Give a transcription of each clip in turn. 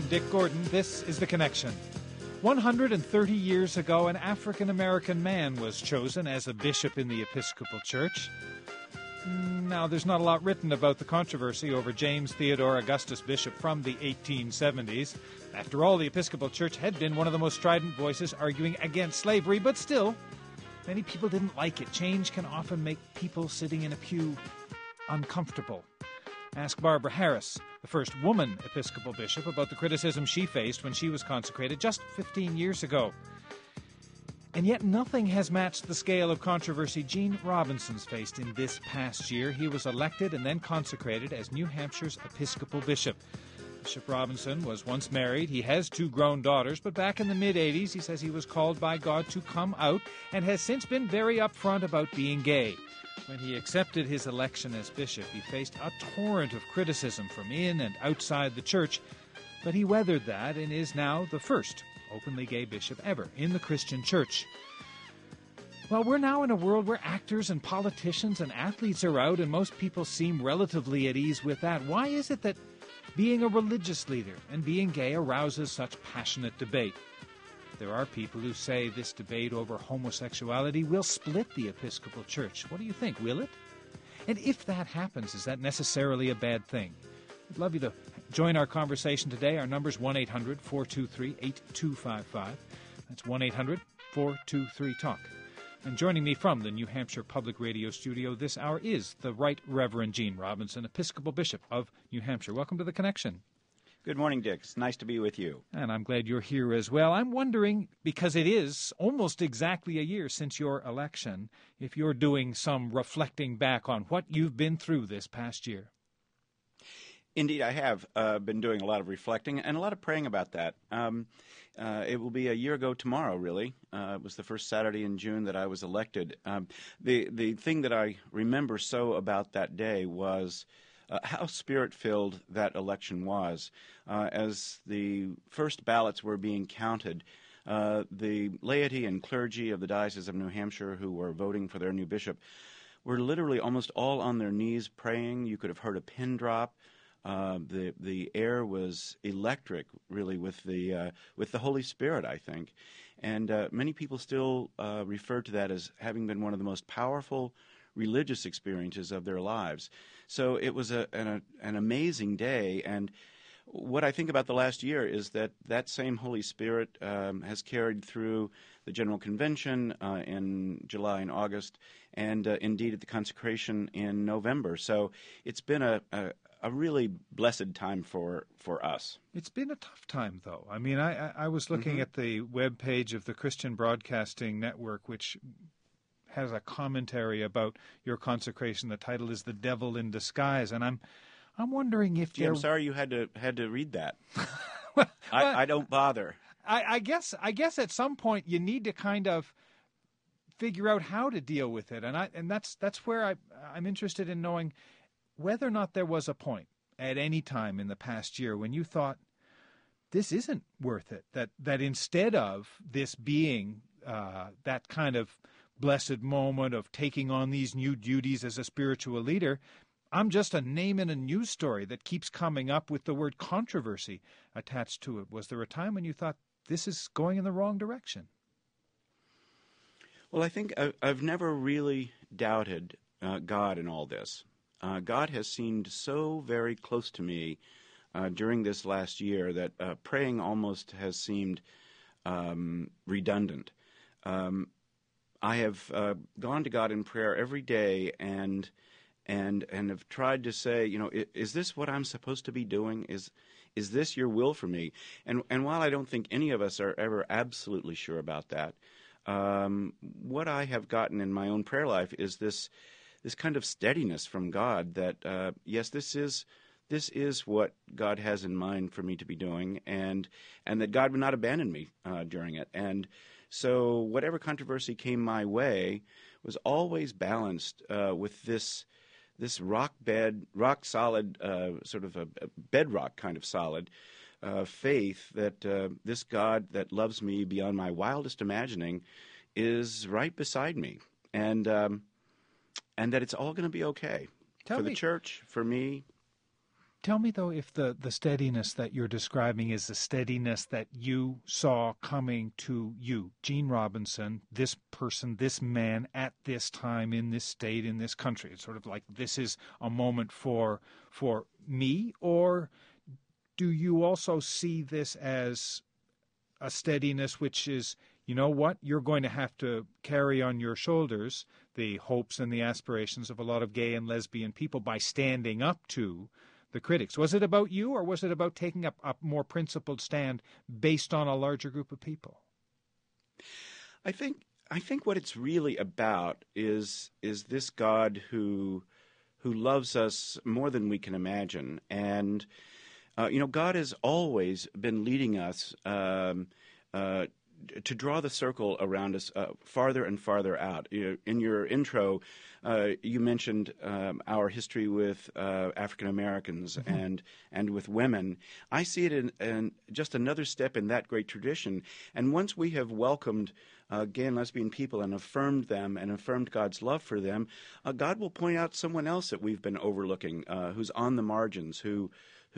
I'm Dick Gordon. This is The Connection. 130 years ago, an African-American man was chosen as a bishop in the Episcopal Church. Now, there's not a lot written about the controversy over James Theodore Augustus Bishop from the 1870s. After all, the Episcopal Church had been one of the most strident voices arguing against slavery, but still, many people didn't like it. Change can often make people sitting in a pew uncomfortable. Ask Barbara Harris, the first woman Episcopal bishop, about the criticism she faced when she was consecrated just 15 years ago. And yet nothing has matched the scale of controversy Gene Robinson's faced in this past year. He was elected and then consecrated as New Hampshire's Episcopal bishop. Bishop Robinson was once married. He has 2 grown daughters, but back in the mid-'80s, he says he was called by God to come out and has since been very upfront about being gay. When he accepted his election as bishop, he faced a torrent of criticism from in and outside the church, but he weathered that and is now the first openly gay bishop ever in the Christian church. Well, we're now in a world where actors and politicians and athletes are out, and most people seem relatively at ease with that. Why is it that being a religious leader and being gay arouses such passionate debate? There are people who say this debate over homosexuality will split the Episcopal Church. What do you think? Will it? And if that happens, is that necessarily a bad thing? I'd love you to join our conversation today. Our number's 1-800-423-8255. That's 1-800-423-TALK. And joining me from the New Hampshire Public Radio studio this hour is the Right Reverend Gene Robinson, Episcopal Bishop of New Hampshire. Welcome to The Connection. Good morning, Dick. It's nice to be with you. And I'm glad you're here as well. I'm wondering, because it is almost exactly a year since your election, if you're doing some reflecting back on what you've been through this past year. Indeed, I have been doing a lot of reflecting and a lot of praying about that. It will be a year ago tomorrow, really. It was the first Saturday in June that I was elected. The thing that I remember so about that day was how spirit-filled that election was. As the first ballots were being counted, the laity and clergy of the Diocese of New Hampshire who were voting for their new bishop were literally almost all on their knees praying. You could have heard a pin drop. The air was electric, really, with the Holy Spirit, I think. And many people still refer to that as having been one of the most powerful religious experiences of their lives. So it was an amazing day, and what I think about the last year is that same Holy Spirit has carried through the General Convention in July and August, and indeed at the consecration in November. So it's been a really blessed time for us. It's been a tough time, though. I mean, I was looking at the web page of the Christian Broadcasting Network, which has a commentary about your consecration. The title is "The Devil in Disguise," and I'm wondering if I'm sorry you had to read that. I don't bother. I guess at some point you need to kind of figure out how to deal with it, and that's where I'm interested in knowing whether or not there was a point at any time in the past year when you thought this isn't worth it. That instead of this being that kind of blessed moment of taking on these new duties as a spiritual leader, I'm just a name in a news story that keeps coming up with the word controversy attached to it. Was there a time when you thought this is going in the wrong direction? Well, I think I've never really doubted God in all this. God has seemed so very close to me during this last year that praying almost has seemed redundant. I have gone to God in prayer every day and have tried to say, is this what I'm supposed to be doing? Is this your will for me? And while I don't think any of us are ever absolutely sure about that, what I have gotten in my own prayer life is this kind of steadiness from God that yes, this is what God has in mind for me to be doing, and that God would not abandon me during it. And so whatever controversy came my way was always balanced with this rock solid, sort of a bedrock kind of solid faith that this God that loves me beyond my wildest imagining is right beside me, and that it's all going to be okay for the church, for me. Tell me, though, if the steadiness that you're describing is the steadiness that you saw coming to you, Gene Robinson, this person, this man, at this time, in this state, in this country. It's sort of like, this is a moment for me, or do you also see this as a steadiness which is, you know what, you're going to have to carry on your shoulders the hopes and the aspirations of a lot of gay and lesbian people by standing up to the critics? Was it about you, or was it about taking up a more principled stand based on a larger group of people? I think what it's really about is this God who loves us more than we can imagine, and God has always been leading us to draw the circle around us farther and farther out. In your intro, you mentioned our history with African Americans and with women. I see it in just another step in that great tradition. And once we have welcomed gay and lesbian people and affirmed them and affirmed God's love for them, God will point out someone else that we've been overlooking, who's on the margins, who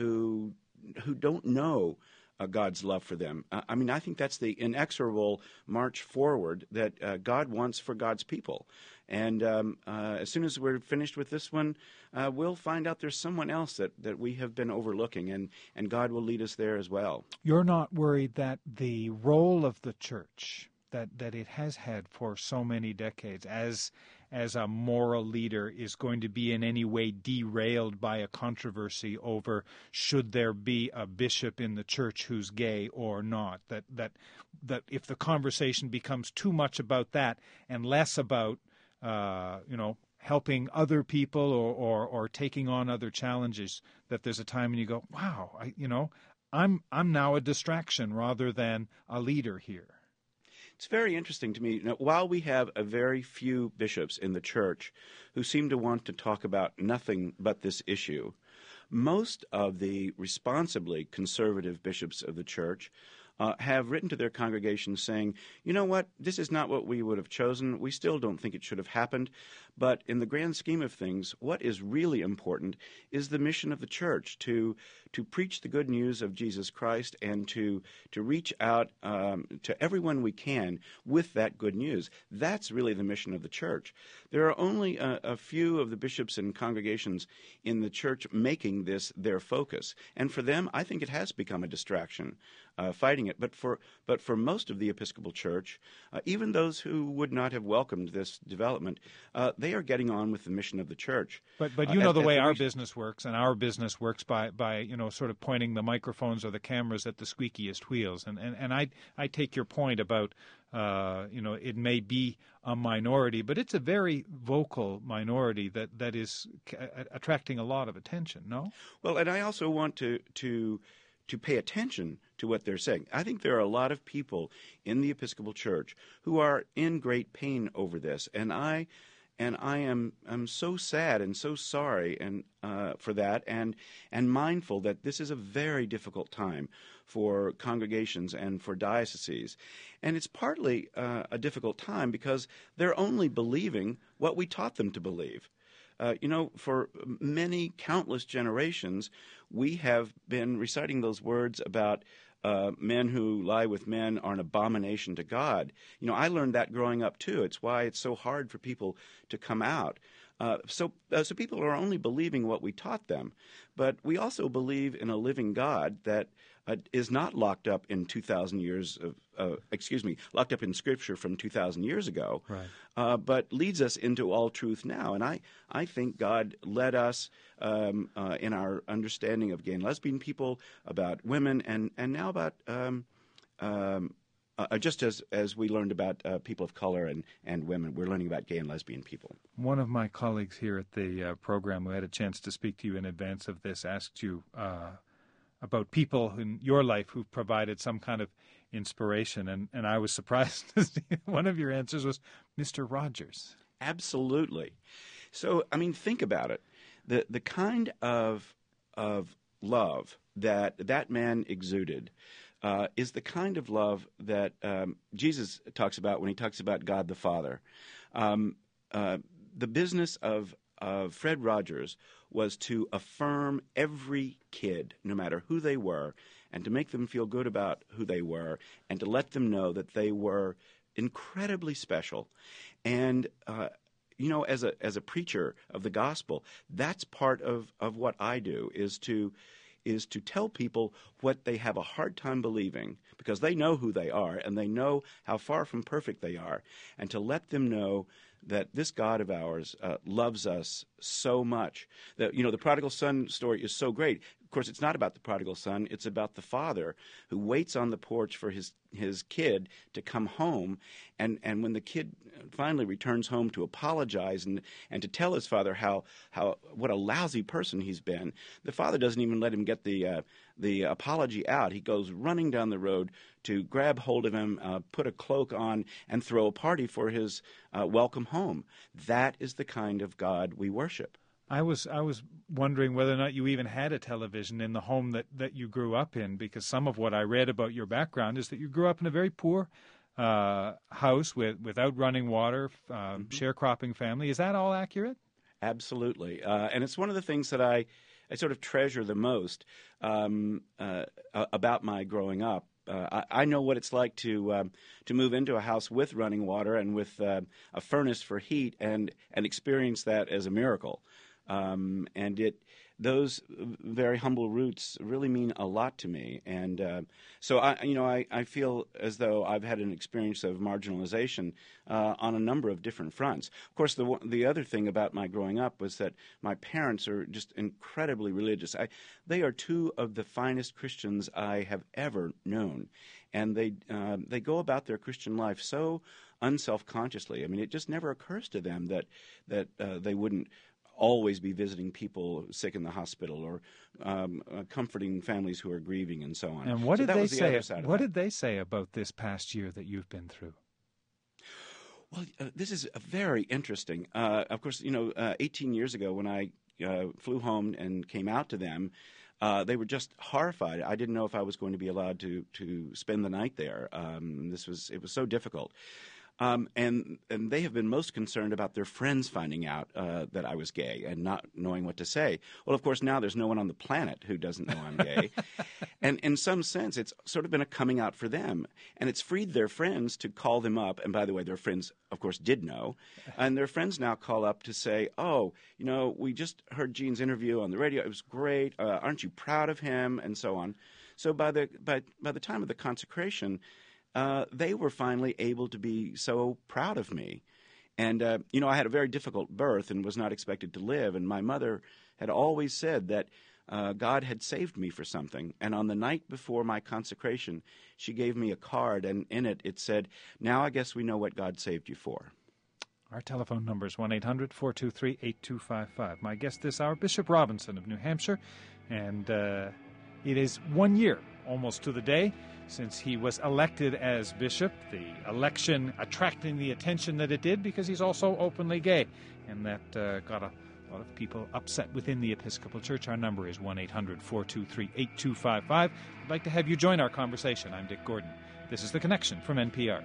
don't know God's love for them. I think that's the inexorable march forward that God wants for God's people. And as soon as we're finished with this one, we'll find out there's someone else that we have been overlooking, and God will lead us there as well. You're not worried that the role of the church that it has had for so many decades as a moral leader is going to be in any way derailed by a controversy over should there be a bishop in the church who's gay or not? That if the conversation becomes too much about that and less about helping other people or taking on other challenges, that there's a time when you go, wow, I'm now a distraction rather than a leader here. It's very interesting to me. While we have a very few bishops in the church who seem to want to talk about nothing but this issue, most of the responsibly conservative bishops of the church have written to their congregations saying, you know what, this is not what we would have chosen. We still don't think it should have happened. But in the grand scheme of things, what is really important is the mission of the church to preach the good news of Jesus Christ and to reach out to everyone we can with that good news. That's really the mission of the church. There are only a few of the bishops and congregations in the church making this their focus. And for them, I think it has become a distraction, fighting it. But for most of the Episcopal Church, even those who would not have welcomed this development, they are getting on with the mission of the church. But the way our business works, and our business works by sort of pointing the microphones or the cameras at the squeakiest wheels. And I take your point about it may be a minority, but it's a very vocal minority that is attracting a lot of attention. No? Well, and I also want to pay attention to what they're saying. I think there are a lot of people in the Episcopal Church who are in great pain over this, and I am so sad and so sorry for that, and mindful that this is a very difficult time for congregations and for dioceses. And it's partly a difficult time because they're only believing what we taught them to believe. For many countless generations, we have been reciting those words about men who lie with men are an abomination to God. I learned that growing up too. It's why it's so hard for people to come out. So people are only believing what we taught them. But we also believe in a living God that is not locked up in 2,000 years locked up in Scripture from 2,000 years ago, right. But leads us into all truth now. And I think God led us in our understanding of gay and lesbian people, about women, and now about just as we learned about people of color and women, we're learning about gay and lesbian people. One of my colleagues here at the program who had a chance to speak to you in advance of this asked you about people in your life who've provided some kind of inspiration, and I was surprised to see one of your answers was Mr. Rogers. Absolutely. So, think about it. The kind of love that man exuded is the kind of love that Jesus talks about when he talks about God the Father. The business of of Fred Rogers was to affirm every kid, no matter who they were, and to make them feel good about who they were, and to let them know that they were incredibly special. And as a preacher of the gospel, that's part of what I do, is to tell people what they have a hard time believing, because they know who they are and they know how far from perfect they are, and to let them know that this God of ours loves us so much. That, the prodigal son story is so great. Of course, it's not about the prodigal son. It's about the father who waits on the porch for his kid to come home. And when the kid finally returns home to apologize and to tell his father how what a lousy person he's been, the father doesn't even let him get the apology out. He goes running down the road to grab hold of him, put a cloak on, and throw a party for his welcome home. That is the kind of God we worship. I was wondering whether or not you even had a television in the home that you grew up in, because some of what I read about your background is that you grew up in a very poor house without running water, sharecropping family. Is that all accurate? Absolutely. And it's one of the things that I sort of treasure the most about my growing up. I know what it's like to move into a house with running water and with a furnace for heat, and experience that as a miracle. And those very humble roots really mean a lot to me. And so I feel as though I've had an experience of marginalization on a number of different fronts. Of course, the other thing about my growing up was that my parents are just incredibly religious. They are two of the finest Christians I have ever known, and they go about their Christian life so unselfconsciously. I mean, it just never occurs to them that they wouldn't always be visiting people sick in the hospital, or comforting families who are grieving, and so on. And what did they say? What did they say about this past year that you've been through? Well, this is very interesting. Of course, 18 years ago when I flew home and came out to them, they were just horrified. I didn't know if I was going to be allowed to spend the night there. It was so difficult. And they have been most concerned about their friends finding out that I was gay and not knowing what to say. Well, of course, now there's no one on the planet who doesn't know I'm gay. And in some sense, it's sort of been a coming out for them. And it's freed their friends to call them up. And by the way, their friends, of course, did know. And their friends now call up to say, oh, we just heard Gene's interview on the radio. It was great. Aren't you proud of him? And so on. So by the time of the consecration, they were finally able to be so proud of me. And, I had a very difficult birth and was not expected to live. And my mother had always said that God had saved me for something. And on the night before my consecration, she gave me a card, and in it said, "Now I guess we know what God saved you for." Our telephone number is 1-800-423-8255. My guest this hour, Bishop Robinson of New Hampshire. And it is 1 year, almost to the day, since he was elected as bishop, the election attracting the attention that it did because he's also openly gay, and that got a lot of people upset within the Episcopal Church. Our number is 1-800-423-8255. I'd like to have you join our conversation. I'm Dick Gordon. This is The Connection from NPR.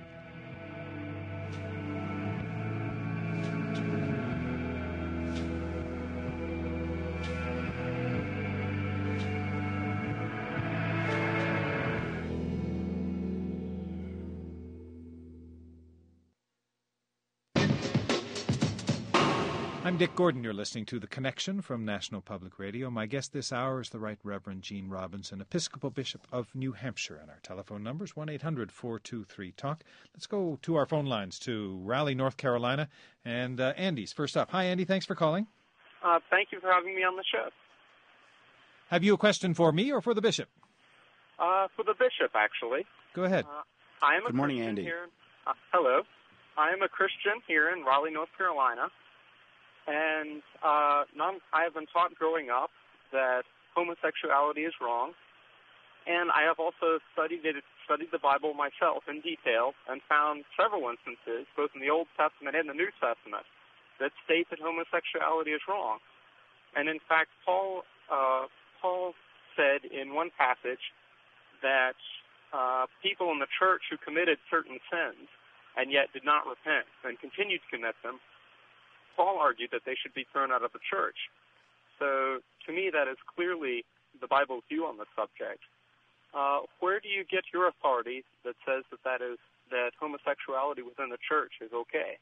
I'm Dick Gordon. You're listening to The Connection from National Public Radio. My guest this hour is the Right Reverend Gene Robinson, Episcopal Bishop of New Hampshire. And our telephone number is 1-800-423-TALK. Let's go to our phone lines to Raleigh, North Carolina. And Andy's first up. Hi, Andy. Thanks for calling. Thank you for having me on the show. Have you a question for me or for the bishop? For the bishop, actually. Go ahead. I am Good morning, Andy. Hello. I am a Christian here in Raleigh, North Carolina. And I have been taught growing up that homosexuality is wrong. And I have also studied the Bible myself in detail and found several instances, both in the Old Testament and the New Testament, that state that homosexuality is wrong. And in fact, Paul said in one passage that people in the church who committed certain sins and yet did not repent and continued to commit them, Paul argued that they should be thrown out of the church. So to me, that is clearly the Bible's view on the subject. Where do you get your authority that says that homosexuality within the church is okay?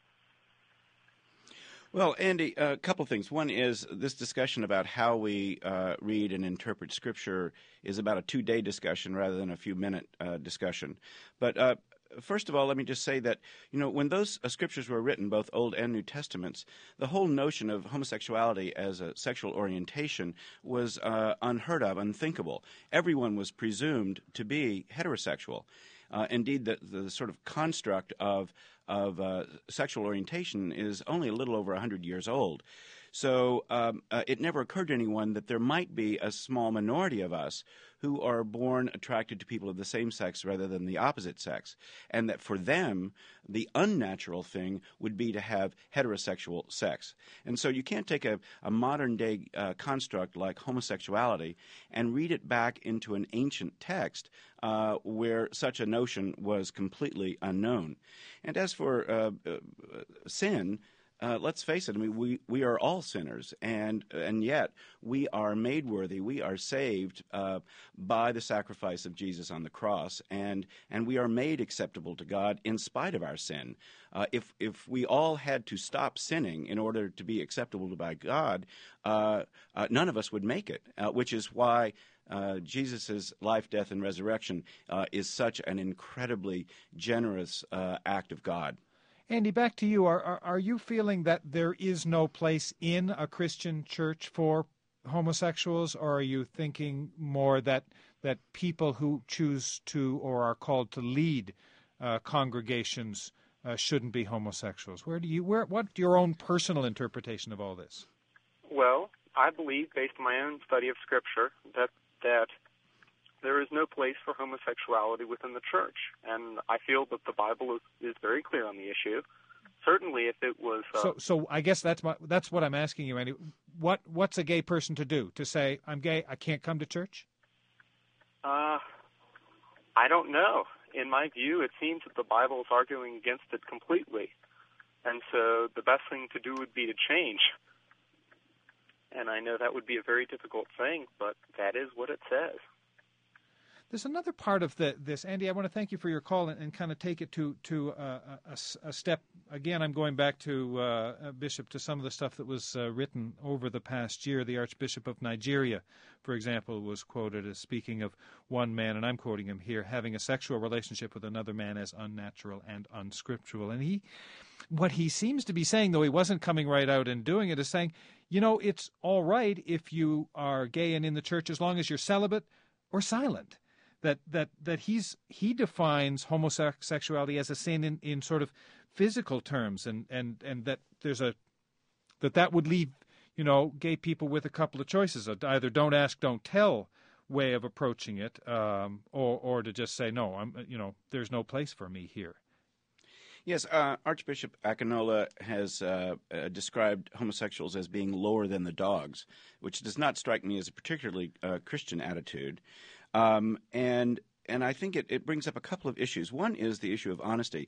Well, Andy, a couple things. One is this discussion about how we read and interpret Scripture is about a 2-day discussion rather than a few-minute discussion. But first of all, let me just say that, when those Scriptures were written, both Old and New Testaments, the whole notion of homosexuality as a sexual orientation was unheard of, unthinkable. Everyone was presumed to be heterosexual. Indeed, the sort of construct of sexual orientation is only a little over 100 years old. So it never occurred to anyone that there might be a small minority of us who are born attracted to people of the same sex rather than the opposite sex, and that for them, the unnatural thing would be to have heterosexual sex. And so you can't take a modern-day construct like homosexuality and read it back into an ancient text where such a notion was completely unknown. And as for sin, let's face it. I mean, we are all sinners, and yet we are made worthy. We are saved by the sacrifice of Jesus on the cross, and we are made acceptable to God in spite of our sin. If we all had to stop sinning in order to be acceptable by God, none of us would make it. Which is why Jesus' life, death, and resurrection is such an incredibly generous act of God. Andy, back to you. Are you feeling that there is no place in a Christian church for homosexuals, or are you thinking more that people who choose to or are called to lead congregations shouldn't be homosexuals? What's your own personal interpretation of all this? Well, I believe, based on my own study of Scripture, that there is no place for homosexuality within the church, and I feel that the Bible is very clear on the issue. Certainly, if it was so I guess that's what I'm asking you, Andy. What's a gay person to do? To say, I'm gay, I can't come to church? I don't know. In my view, it seems that the Bible is arguing against it completely, and so the best thing to do would be to change. And I know that would be a very difficult thing, but that is what it says. There's another part of this, Andy. I want to thank you for your call and kind of take it to a step. Again, I'm going back to Bishop, to some of the stuff that was written over the past year. The Archbishop of Nigeria, for example, was quoted as speaking of one man, and I'm quoting him here, having a sexual relationship with another man as unnatural and unscriptural. And what he seems to be saying, though he wasn't coming right out and doing it, is saying, it's all right if you are gay and in the church as long as you're celibate or silent. That he defines homosexuality as a sin in sort of physical terms, and that there's that would leave gay people with a couple of choices: either don't ask, don't tell way of approaching it, or to just say no, there's no place for me here. Yes, Archbishop Akinola has described homosexuals as being lower than the dogs, which does not strike me as a particularly Christian attitude. And I think it brings up a couple of issues. One is the issue of honesty.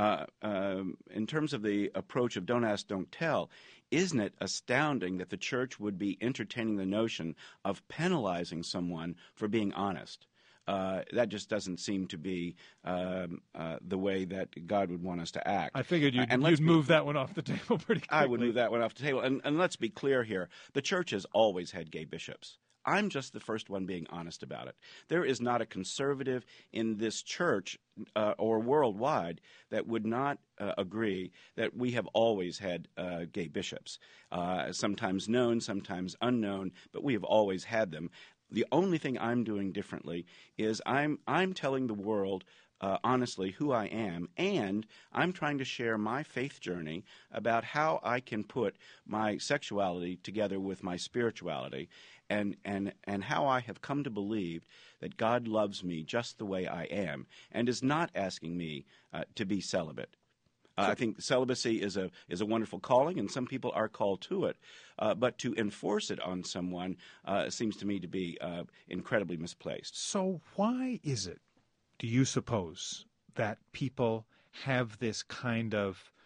In terms of the approach of don't ask, don't tell, isn't it astounding that the church would be entertaining the notion of penalizing someone for being honest? That just doesn't seem to be the way that God would want us to act. I figured you'd move that one off the table pretty quickly. I would move that one off the table. And let's be clear here. The church has always had gay bishops. I'm just the first one being honest about it. There is not a conservative in this church or worldwide that would not agree that we have always had gay bishops, sometimes known, sometimes unknown, but we have always had them. The only thing I'm doing differently is I'm telling the world honestly who I am, and I'm trying to share my faith journey about how I can put my sexuality together with my spirituality, and how I have come to believe that God loves me just the way I am and is not asking me to be celibate. I think celibacy is a wonderful calling, and some people are called to it. But to enforce it on someone seems to me to be incredibly misplaced. So why is it, do you suppose, that people have this kind of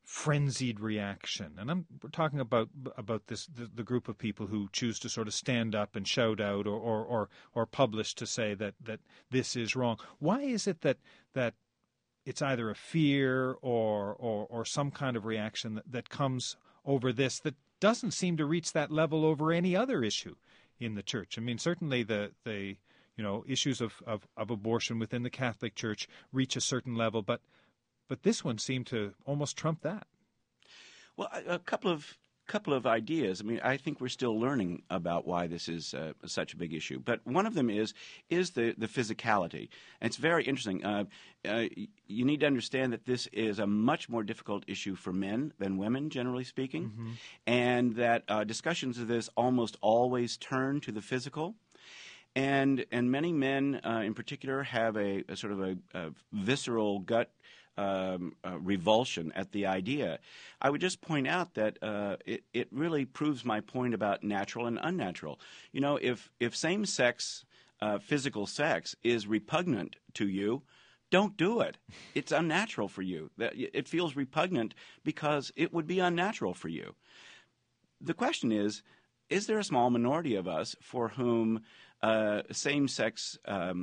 frenzied reaction. And we're talking about this the group of people who choose to sort of stand up and shout out or publish to say that this is wrong. Why is it that it's either a fear or some kind of reaction that comes over this that doesn't seem to reach that level over any other issue in the church? I mean, certainly the issues of abortion within the Catholic Church reach a certain level, but this one seemed to almost trump that. Well, a couple of ideas. I mean, I think we're still learning about why this is such a big issue. But one of them is the physicality. And it's very interesting. You need to understand that this is a much more difficult issue for men than women, generally speaking, Mm-hmm. and that discussions of this almost always turn to the physical. And many men, in particular, have a sort of a visceral gut revulsion at the idea. I would just point out that it really proves my point about natural and unnatural. You know, if same-sex physical sex is repugnant to you, don't do it. It's unnatural for you. It feels repugnant because it would be unnatural for you. The question is there a small minority of us for whom same-sex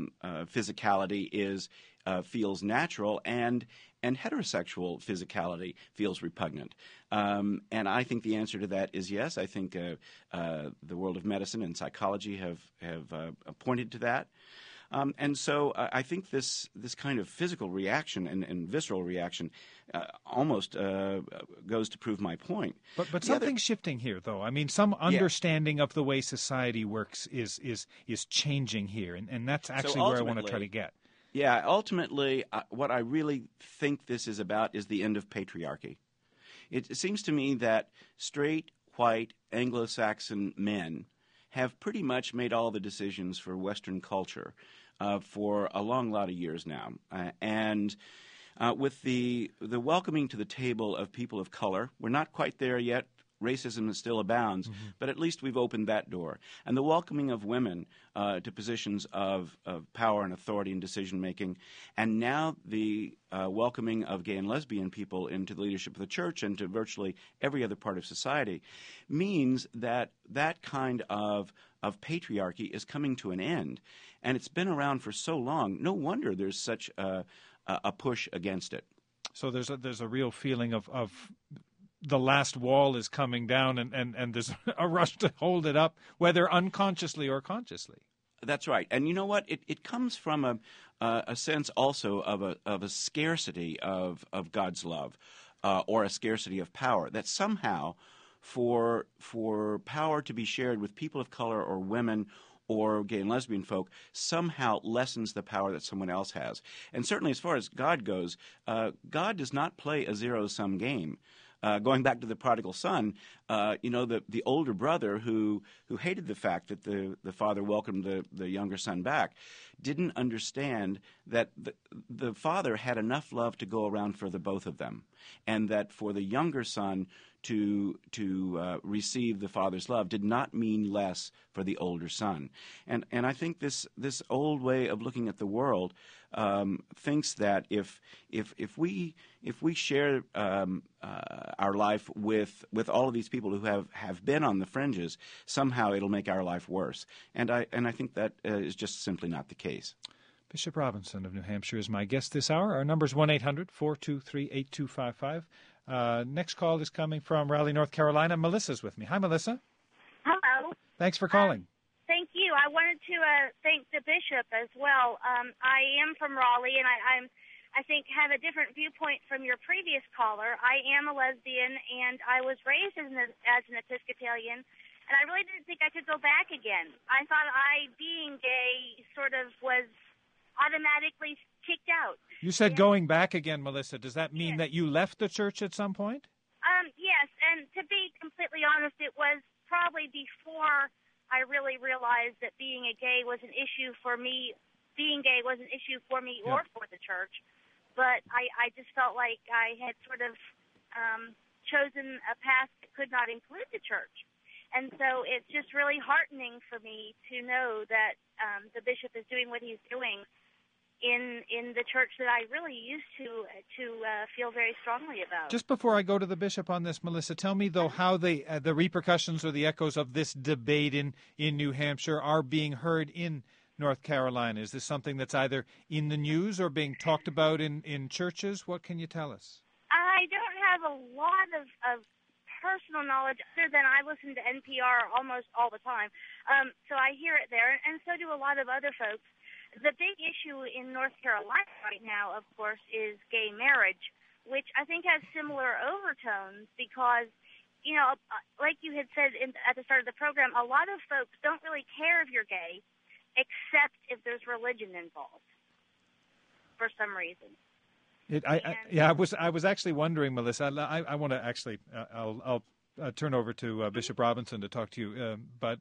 physicality feels natural and heterosexual physicality feels repugnant? And I think the answer to that is yes. I think the world of medicine and psychology have pointed to that. And so I think this kind of physical reaction and visceral reaction almost goes to prove my point. But something's shifting here, though. I mean, some understanding of the way society works is changing here, and that's actually where I want to try to get. Yeah, ultimately, what I really think this is about is the end of patriarchy. It seems to me that straight, white, Anglo-Saxon men have pretty much made all the decisions for Western culture for a long lot of years now. And with the welcoming to the table of people of color, we're not quite there yet. Racism still abounds, mm-hmm. but at least we've opened that door. And the welcoming of women to positions of power and authority and decision-making, and now the welcoming of gay and lesbian people into the leadership of the church and to virtually every other part of society, means that that kind of patriarchy is coming to an end. And it's been around for so long, no wonder there's such a push against it. So there's a real feeling of the last wall is coming down, and there's a rush to hold it up, whether unconsciously or consciously. That's right. And you know what? It comes from a sense also of a scarcity of God's love or a scarcity of power, that somehow for power to be shared with people of color or women or gay and lesbian folk somehow lessens the power that someone else has. And certainly as far as God goes, God does not play a zero-sum game. Going back to the prodigal son, the older brother who hated the fact that the father welcomed the younger son back didn't understand that the father had enough love to go around for the both of them, and that for the younger son to receive the father's love did not mean less for the older son. And I think this old way of looking at the world thinks that if we share our life with all of these people who have been on the fringes, somehow it'll make our life worse. And I think that is just simply not the case. Bishop Robinson of New Hampshire is my guest this hour. Our number is 1-800-423-8255. Next call is coming from Raleigh, North Carolina. Melissa's with me. Hi, Melissa. Hello. Thanks for calling. Thank you. I wanted to thank the bishop as well. I am from Raleigh, and I think have a different viewpoint from your previous caller. I am a lesbian, and I was raised as an Episcopalian, and I really didn't think I could go back again. I thought being gay sort of was automatically kicked out. You said going back again, Melissa. Does that mean that you left the church at some point? Yes, and to be completely honest, it was probably before I really realized that being a gay was an issue for me. Being gay was an issue for me or for the church. But I just felt like I had sort of chosen a path that could not include the church. And so it's just really heartening for me to know that the bishop is doing what he's doing in the church that I really used to feel very strongly about. Just before I go to the bishop on this, Melissa, tell me, though, how the repercussions or the echoes of this debate in New Hampshire are being heard in North Carolina. Is this something that's either in the news or being talked about in churches? What can you tell us? I don't have a lot of personal knowledge other than I listen to NPR almost all the time. So I hear it there, and so do a lot of other folks. The big issue in North Carolina right now, of course, is gay marriage, which I think has similar overtones because, you know, like you had said at the start of the program, a lot of folks don't really care if you're gay, except if there's religion involved for some reason. I was actually wondering, Melissa. I want to actually I'll turn over to Bishop Robinson to talk to you. But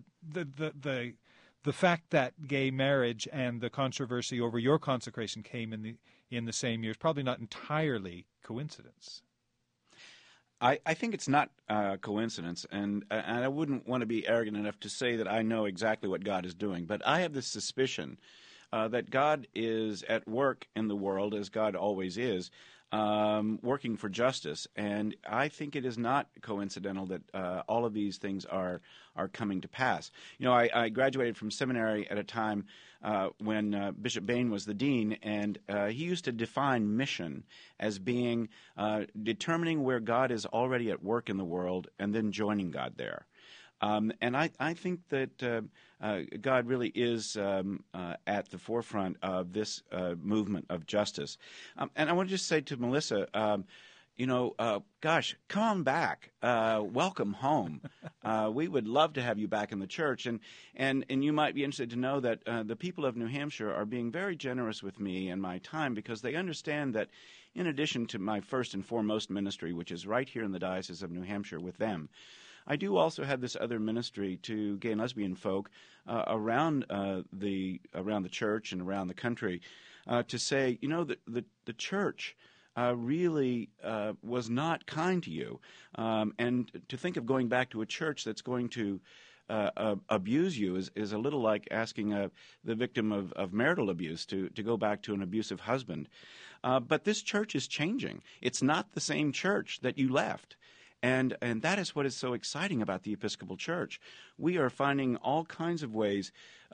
the fact that gay marriage and the controversy over your consecration came in the same year is probably not entirely coincidence. I think it's not coincidence, and I wouldn't want to be arrogant enough to say that I know exactly what God is doing, but I have this suspicion that God is at work in the world, as God always is, working for justice. And I think it is not coincidental that all of these things are coming to pass. You know, I graduated from seminary at a time when Bishop Bain was the dean, and he used to define mission as being determining where God is already at work in the world and then joining God there. And I think that God really is at the forefront of this movement of justice. And I want to just say to Melissa, gosh, come on back. Welcome home. We would love to have you back in the church. And you might be interested to know that the people of New Hampshire are being very generous with me and my time because they understand that in addition to my first and foremost ministry, which is right here in the Diocese of New Hampshire with them, I do also have this other ministry to gay and lesbian folk around the church and around the country to say, you know, the church really was not kind to you, and to think of going back to a church that's going to abuse you is a little like asking the victim of marital abuse to go back to an abusive husband. But this church is changing. It's not the same church that you left. And that is what is so exciting about the Episcopal Church. We are finding all kinds of ways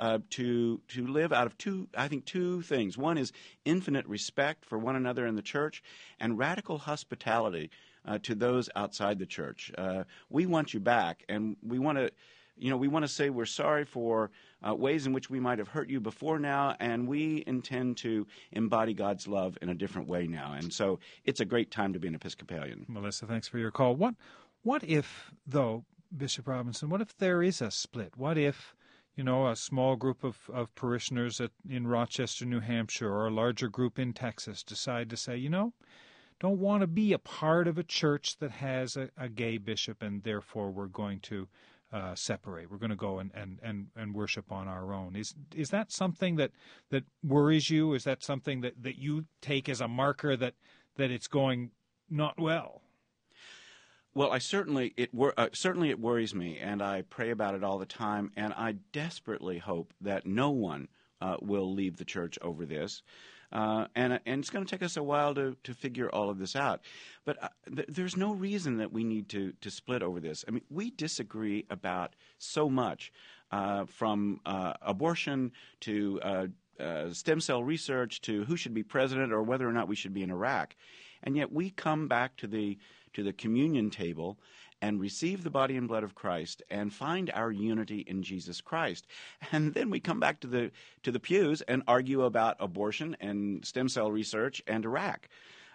to live out of two things. One is infinite respect for one another in the church and radical hospitality to those outside the church. We want you back, and we want to say we're sorry for ways in which we might have hurt you before now, and we intend to embody God's love in a different way now. And so it's a great time to be an Episcopalian. Melissa, thanks for your call. What if, though, Bishop Robinson, what if there is a split? What if, you know, a small group of parishioners in Rochester, New Hampshire, or a larger group in Texas decide to say, you know, don't want to be a part of a church that has a gay bishop, and therefore we're going to separate. We're going to go and worship on our own. Is that something that worries you? Is that something that you take as a marker that it's going not well? Well, certainly it worries me, and I pray about it all the time, and I desperately hope that no one will leave the church over this. And it's going to take us a while to figure all of this out. But there's no reason that we need to split over this. I mean, we disagree about so much, from abortion to stem cell research to who should be president or whether or not we should be in Iraq. And yet we come back to the communion table and receive the body and blood of Christ and find our unity in Jesus Christ. And then we come back to the pews and argue about abortion and stem cell research and Iraq.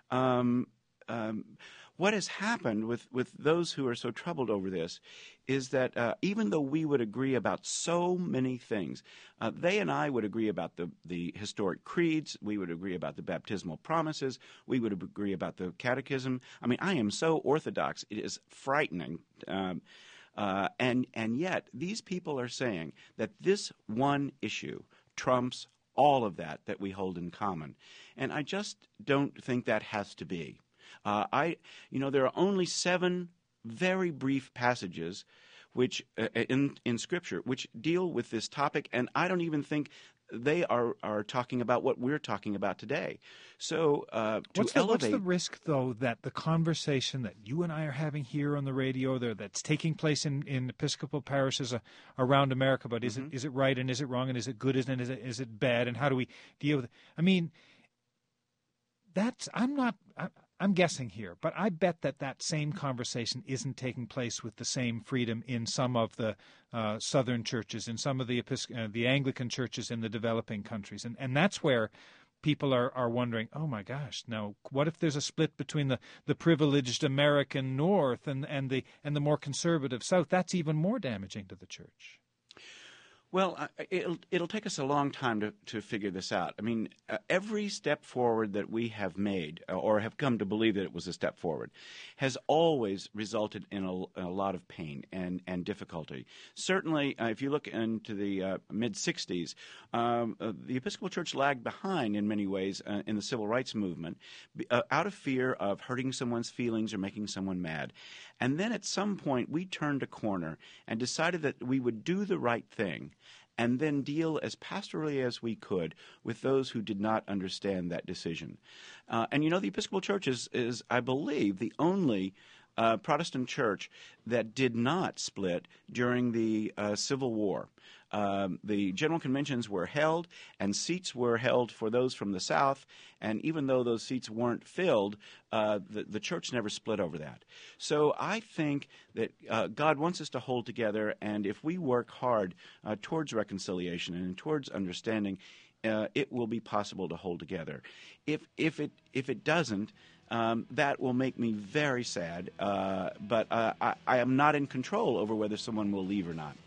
What has happened with those who are so troubled over this is that even though we would agree about so many things, they and I would agree about the historic creeds, we would agree about the baptismal promises, we would agree about the catechism. I mean, I am so orthodox, it is frightening. And yet, these people are saying that this one issue trumps all of that we hold in common. And I just don't think that has to be. There are only 7 very brief passages which in Scripture which deal with this topic, and I don't even think they are talking about what we're talking about today. So what's the risk, though, that the conversation that you and I are having here on the radio, that's taking place in Episcopal parishes around America, but is it right and is it wrong and is it good and is it bad and how do we deal with it? I mean, I'm guessing here, but I bet that same conversation isn't taking place with the same freedom in some of the southern churches, in some of the Anglican churches in the developing countries, and that's where people are wondering, oh my gosh, now what if there's a split between the privileged American North and the more conservative South? That's even more damaging to the church. Well, it'll take us a long time to figure this out. I mean, every step forward that we have made, or have come to believe that it was a step forward, has always resulted in a lot of pain and difficulty. Certainly, if you look into the mid-'60s, the Episcopal Church lagged behind in many ways in the civil rights movement out of fear of hurting someone's feelings or making someone mad. And then at some point, we turned a corner and decided that we would do the right thing and then deal as pastorally as we could with those who did not understand that decision. And the Episcopal Church is, I believe, the only Protestant church that did not split during the Civil War. The General Conventions were held, and seats were held for those from the South, and even though those seats weren't filled, the church never split over that. So I think that God wants us to hold together, and if we work hard towards reconciliation and towards understanding, it will be possible to hold together. If it doesn't, that will make me very sad, but I am not in control over whether someone will leave or not.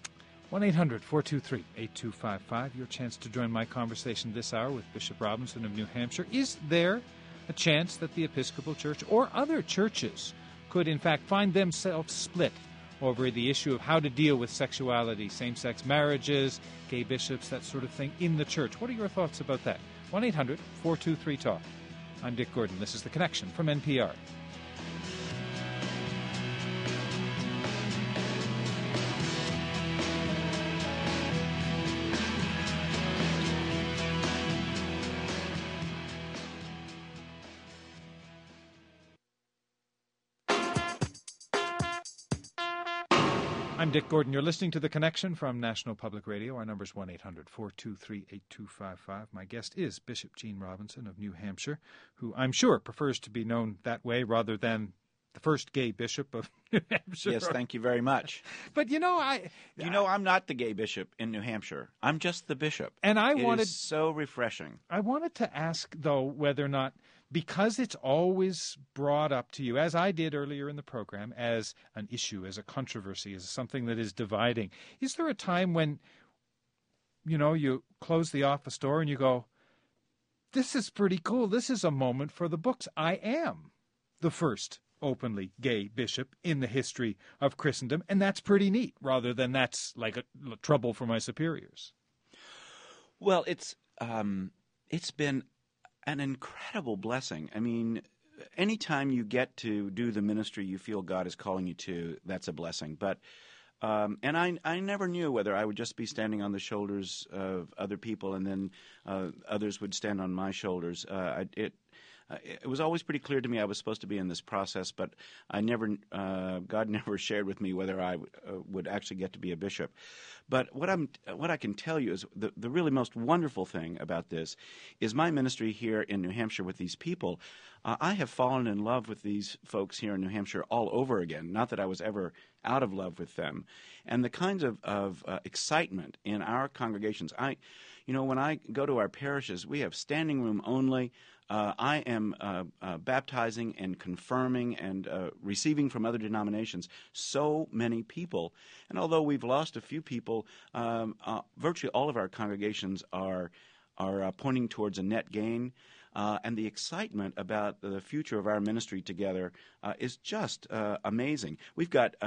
1-800-423-8255, your chance to join my conversation this hour with Bishop Robinson of New Hampshire. Is there a chance that the Episcopal Church or other churches could, in fact, find themselves split over the issue of how to deal with sexuality, same-sex marriages, gay bishops, that sort of thing in the church? What are your thoughts about that? 1-800-423-TALK. I'm Dick Gordon. This is The Connection from NPR. I'm Dick Gordon. You're listening to The Connection from National Public Radio. Our number is 1-800-423-8255. My guest is Bishop Gene Robinson of New Hampshire, who I'm sure prefers to be known that way rather than the first gay bishop of New Hampshire. Yes, thank you very much. But I'm not the gay bishop in New Hampshire. I'm just the bishop. And it is so refreshing. I wanted to ask, though, whether or not, because it's always brought up to you, as I did earlier in the program, as an issue, as a controversy, as something that is dividing, is there a time when, you close the office door and you go, this is pretty cool. This is a moment for the books. I am the first openly gay bishop in the history of Christendom, and that's pretty neat, rather than that's like a trouble for my superiors. Well, it's been an incredible blessing. I mean, anytime you get to do the ministry you feel God is calling you to, that's a blessing. But and I never knew whether I would just be standing on the shoulders of other people and then others would stand on my shoulders. It was always pretty clear to me I was supposed to be in this process, but God never shared with me whether I would actually get to be a bishop. But what I can tell you is the really most wonderful thing about this is my ministry here in New Hampshire with these people. I have fallen in love with these folks here in New Hampshire all over again. Not that I was ever out of love with them, and the kinds of excitement in our congregations. When I go to our parishes, we have standing room only. I am baptizing and confirming and receiving from other denominations so many people. And although we've lost a few people, virtually all of our congregations are pointing towards a net gain. And the excitement about the future of our ministry together is just amazing. We've got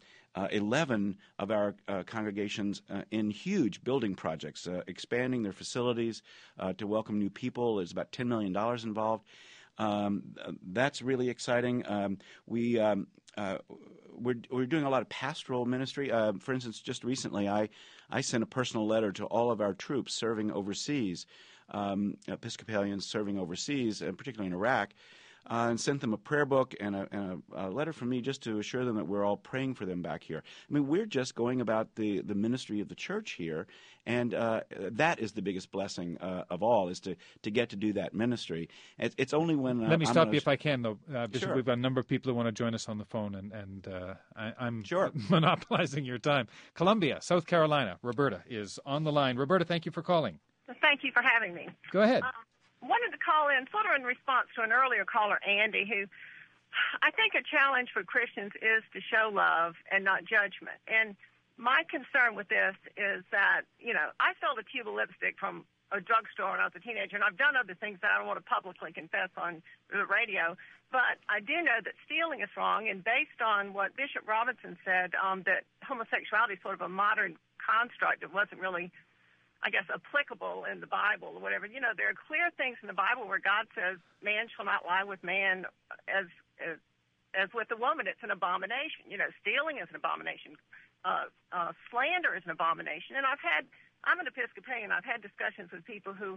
11 of our congregations in huge building projects, expanding their facilities to welcome new people. There's about $10 million involved. That's really exciting. we're doing a lot of pastoral ministry. For instance, just recently, I sent a personal letter to all of our troops serving overseas, Episcopalians serving overseas, and particularly in Iraq, and sent them a prayer book and a letter from me just to assure them that we're all praying for them back here. I mean, we're just going about the ministry of the church here, and that is the biggest blessing of all, is to get to do that ministry. It's only when Let me stop you if I can, though, Bishop. Sure. We've got a number of people who want to join us on the phone, and I'm Sure. monopolizing your time. Columbia, South Carolina, Roberta is on the line. Roberta, thank you for calling. Thank you for having me. Go ahead. Wanted to call in sort of in response to an earlier caller, Andy, who I think a challenge for Christians is to show love and not judgment. And my concern with this is that, I sold a tube of lipstick from a drugstore when I was a teenager, and I've done other things that I don't want to publicly confess on the radio. But I do know that stealing is wrong, and based on what Bishop Robinson said, that homosexuality is sort of a modern construct. It wasn't really, I guess, applicable in the Bible or whatever. There are clear things in the Bible where God says, man shall not lie with man as with a woman. It's an abomination. Stealing is an abomination. Slander is an abomination. And I'm an Episcopalian. I've had discussions with people who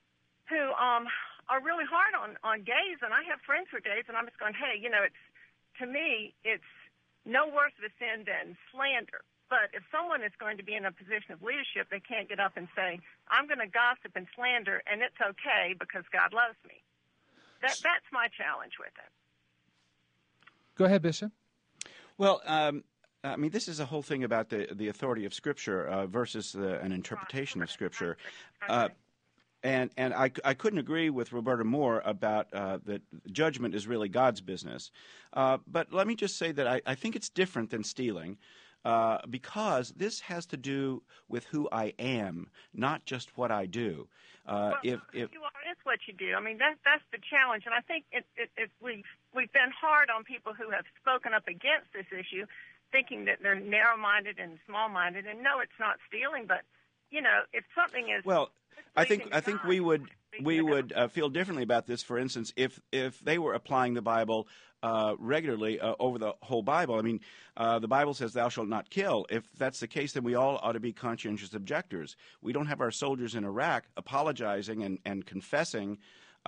are really hard on gays, and I have friends who are gays, and I'm just going, hey, to me, it's no worse of a sin than slander. But if someone is going to be in a position of leadership, they can't get up and say, I'm going to gossip and slander, and it's okay because God loves me. That's my challenge with it. Go ahead, Bishop. Well, this is a whole thing about the authority of Scripture versus an interpretation of Scripture. And I couldn't agree with Roberta more about that judgment is really God's business. But let me just say that I think it's different than stealing. Because this has to do with who I am, not just what I do. If you are, it's what you do. I mean, that's the challenge, and I think we've been hard on people who have spoken up against this issue, thinking that they're narrow-minded and small-minded. And no, it's not stealing, but if something is I think we would feel differently about this. For instance, if they were applying the Bible regularly over the whole Bible. I mean, the Bible says, thou shalt not kill. If that's the case, then we all ought to be conscientious objectors. We don't have our soldiers in Iraq apologizing and confessing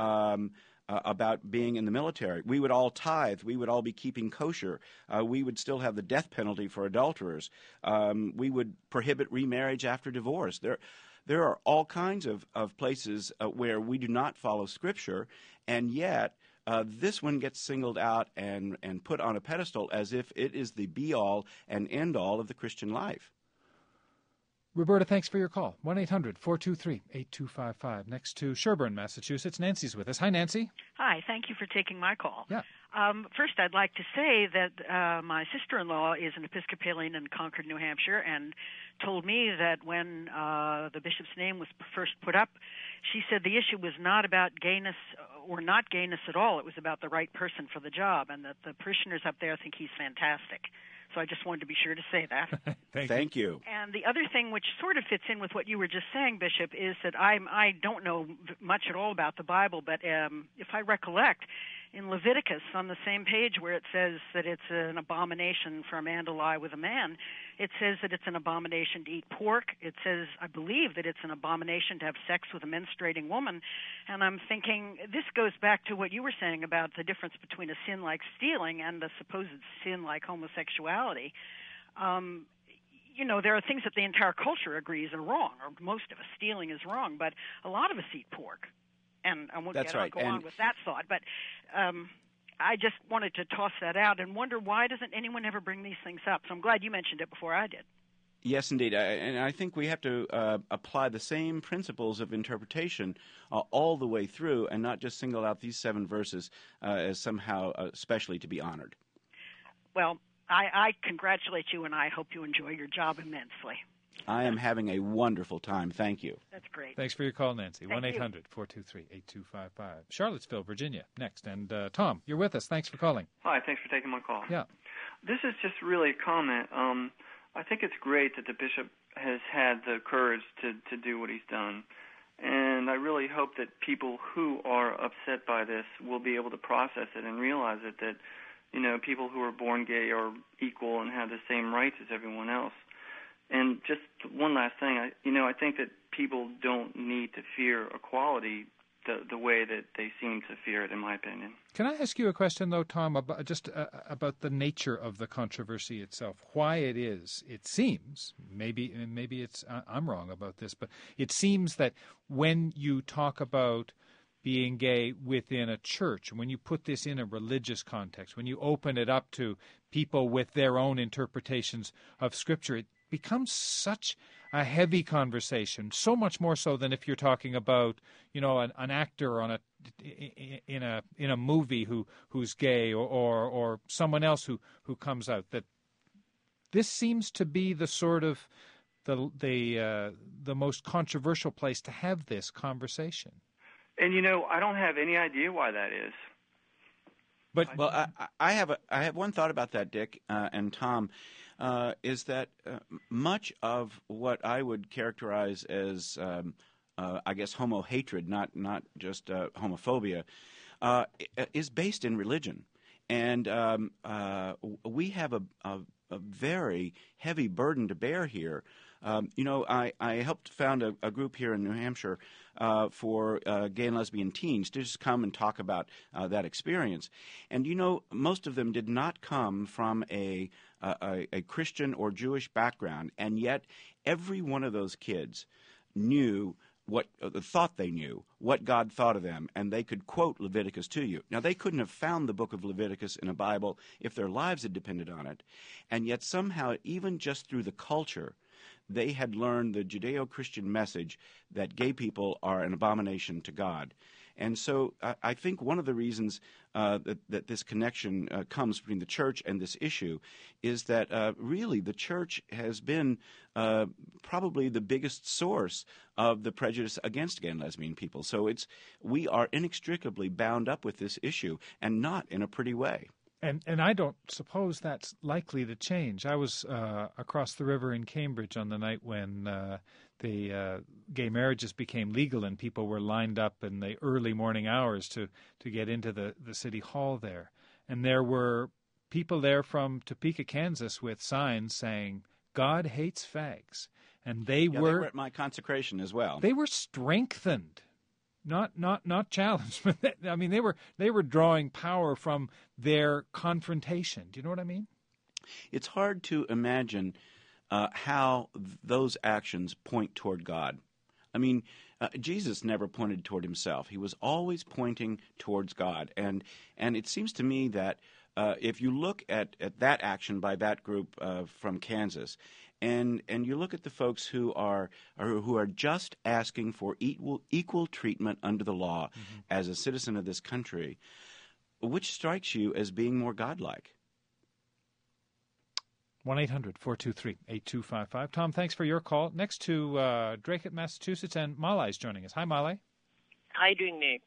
about being in the military. We would all tithe. We would all be keeping kosher. We would still have the death penalty for adulterers. We would prohibit remarriage after divorce. There are all kinds of places where we do not follow Scripture, and yet this one gets singled out and put on a pedestal as if it is the be-all and end-all of the Christian life. Roberta, thanks for your call. 1-800-423-8255. Next to Sherburne, Massachusetts. Nancy's with us. Hi, Nancy. Hi. Thank you for taking my call. Yeah. First, I'd like to say that my sister-in-law is an Episcopalian in Concord, New Hampshire, and told me that when the bishop's name was first put up, she said the issue was not about gayness or not gayness at all. It was about the right person for the job, and that the parishioners up there think he's fantastic. So I just wanted to be sure to say that. Thank you. And the other thing, which sort of fits in with what you were just saying, Bishop, is that I don't know much at all about the Bible, but if I recollect, in Leviticus, on the same page where it says that it's an abomination for a man to lie with a man, it says that it's an abomination to eat pork. It says, I believe, that it's an abomination to have sex with a menstruating woman. And I'm thinking, this goes back to what you were saying about the difference between a sin like stealing and a supposed sin like homosexuality. There are things that the entire culture agrees are wrong, or most of us. Stealing is wrong, but a lot of us eat pork. And I won't go on with that thought, but I just wanted to toss that out and wonder, why doesn't anyone ever bring these things up? So I'm glad you mentioned it before I did. Yes, indeed. And I think we have to apply the same principles of interpretation all the way through and not just single out these 7 verses as somehow especially to be honored. Well, I congratulate you, and I hope you enjoy your job immensely. I am having a wonderful time. Thank you. That's great. Thanks for your call, Nancy. 1-800-423-8255. Charlottesville, Virginia, next. And Tom, you're with us. Thanks for calling. Hi, thanks for taking my call. Yeah. This is just really a comment. I think it's great that the bishop has had the courage to do what he's done. And I really hope that people who are upset by this will be able to process it and realize it, that people who are born gay are equal and have the same rights as everyone else. And just one last thing, I think that people don't need to fear equality the way that they seem to fear it, in my opinion. Can I ask you a question, though, Tom, about the nature of the controversy itself? Why it is, it seems, maybe it's I'm wrong about this, but it seems that when you talk about being gay within a church, when you put this in a religious context, when you open it up to people with their own interpretations of Scripture, it becomes such a heavy conversation, so much more so than if you're talking about, an actor on in a movie who's gay or someone else who comes out. That this seems to be the sort of the most controversial place to have this conversation. And I don't have any idea why that is. But I have one thought about that, Dick and Tom. Is that much of what I would characterize as, I guess, homo-hatred, not just homophobia, is based in religion. And we have a very heavy burden to bear here. I helped found a group here in New Hampshire for gay and lesbian teens to just come and talk about that experience. And, most of them did not come from a Christian or Jewish background, and yet every one of those kids knew thought they knew what God thought of them, and they could quote Leviticus to you. Now, they couldn't have found the book of Leviticus in a Bible if their lives had depended on it, and yet somehow, even just through the culture, they had learned the Judeo-Christian message that gay people are an abomination to God. And so I think one of the reasons that this connection comes between the church and this issue is that really the church has been probably the biggest source of the prejudice against gay and lesbian people. So we are inextricably bound up with this issue, and not in a pretty way. And I don't suppose that's likely to change. I was across the river in Cambridge on the night when the gay marriages became legal, and people were lined up in the early morning hours to get into the city hall there. And there were people there from Topeka, Kansas, with signs saying, "God hates fags." And they were at my consecration as well. They were strengthened. Not challenged, but I mean they were drawing power from their confrontation. Do you know what I mean? It's hard to imagine how those actions point toward God. I mean, Jesus never pointed toward himself. He was always pointing towards God, and it seems to me that if you look at that action by that group from Kansas, and you look at the folks who are just asking for equal treatment under the law as a citizen of this country, which strikes you as being more godlike? 1-800-423-8255. Tom, thanks for your call. Next to Drake, Massachusetts, and Malai is joining us. Hi, Malai. How you doing, Nick?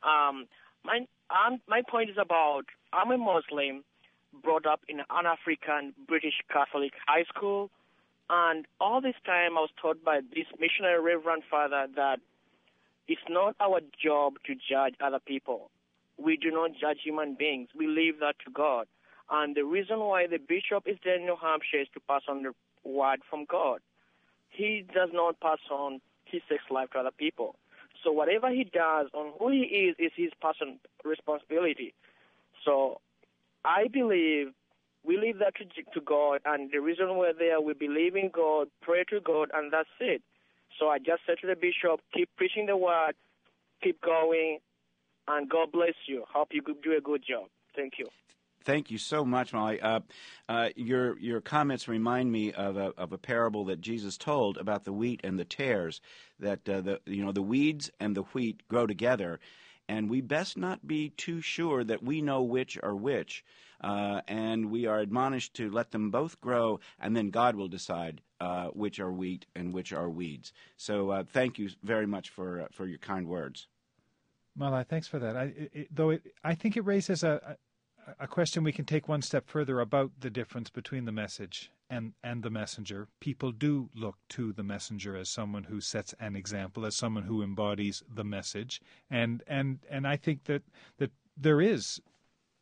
My point is about I'm a Muslim, brought up in an African British Catholic high school, and all this time I was taught by this missionary Reverend Father that it's not our job to judge other people. We do not judge human beings. We leave that to God. And the reason why the bishop is there in New Hampshire is to pass on the word from God. He does not pass on his sex life to other people. So whatever he does on who he is his personal responsibility. So I believe we leave that to God, and the reason we're there, we believe in God, pray to God, and that's it. So I just said to the bishop, keep preaching the word, keep going, and God bless you. Hope you do a good job. Thank you. Thank you so much, Molly. Your comments remind me of a parable that Jesus told about the wheat and the tares. That the weeds and the wheat grow together, and we best not be too sure that we know which are which. And we are admonished to let them both grow, and then God will decide which are wheat and which are weeds. So thank you very much for your kind words. Malai, thanks for that. I think it raises a question we can take one step further about the difference between the message and the messenger. People do look to the messenger as someone who sets an example, as someone who embodies the message, and I think that there is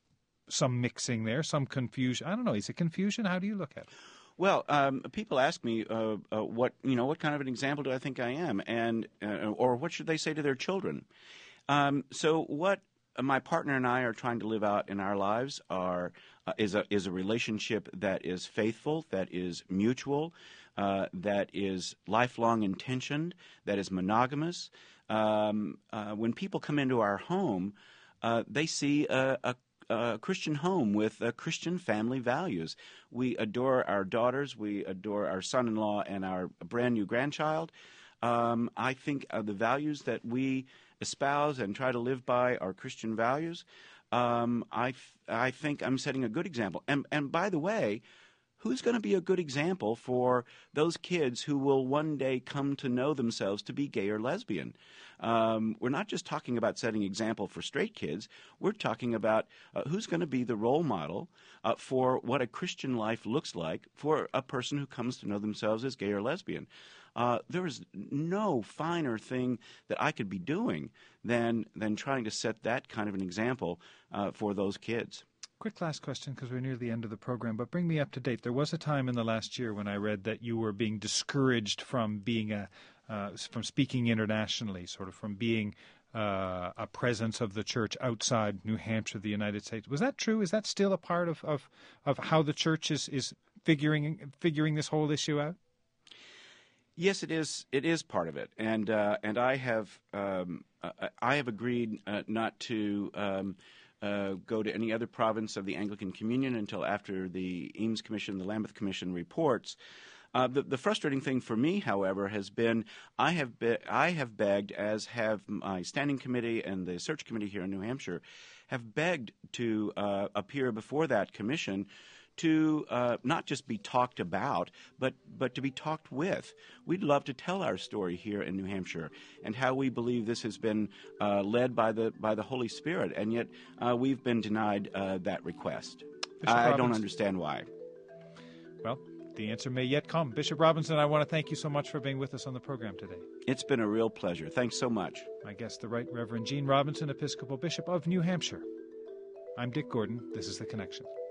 some mixing there, some confusion. I don't know. Is it confusion? How do you look at it? Well, people ask me what kind of an example do I think I am, and or what should they say to their children. So what my partner and I are trying to live out in our lives is a relationship that is faithful, that is mutual, that is lifelong intentioned, that is monogamous. When people come into our home, they see a Christian home with Christian family values. We adore our daughters. We adore our son-in-law and our brand-new grandchild. I think the values that we espouse and try to live by are Christian values. I think I'm setting a good example. And by the way, who's going to be a good example for those kids who will one day come to know themselves to be gay or lesbian? We're not just talking about setting example for straight kids. We're talking about who's going to be the role model for what a Christian life looks like for a person who comes to know themselves as gay or lesbian. There is no finer thing that I could be doing than trying to set that kind of an example for those kids. Quick last question, because we're near the end of the program, but bring me up to date. There was a time in the last year when I read that you were being discouraged from being from speaking internationally, sort of from being a presence of the church outside New Hampshire, the United States. Was that true? Is that still a part of how the church is figuring this whole issue out? Yes, it is. It is part of it, and I have agreed not to go to any other province of the Anglican Communion until after the Eames Commission, the Lambeth Commission reports. The frustrating thing for me, however, has been I have begged, as have my standing committee and the search committee here in New Hampshire, have begged to appear before that commission to not just be talked about, but to be talked with. We'd love to tell our story here in New Hampshire and how we believe this has been led by the Holy Spirit, and yet we've been denied that request. I don't understand why. Well, the answer may yet come. Bishop Robinson, I want to thank you so much for being with us on the program today. It's been a real pleasure. Thanks so much. My guest, the Right Reverend Gene Robinson, Episcopal Bishop of New Hampshire. I'm Dick Gordon. This is The Connection.